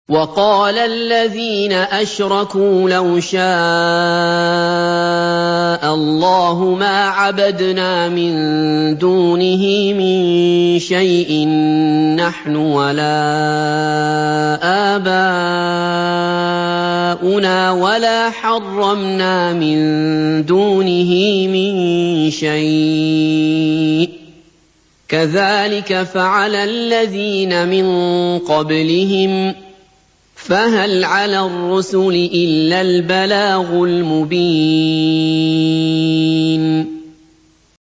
وَقَالَ الَّذِينَ أَشْرَكُوا لَوْ شَاءَ اللَّهُ مَا عَبَدْنَا مِن دُونِهِ مِن شَيْءٍ نَّحْنُ وَلَا آبَاؤُنَا وَلَا حَرَّمْنَا مِن دُونِهِ مِن شَيْءٍ ۚ كَذَٰلِكَ فَعَلَ الَّذِينَ مِن قَبْلِهِمْ ۚ فَهَلْ عَلَى الرُّسُلِ إِلَّا الْبَلَاغُ الْمُبِينُ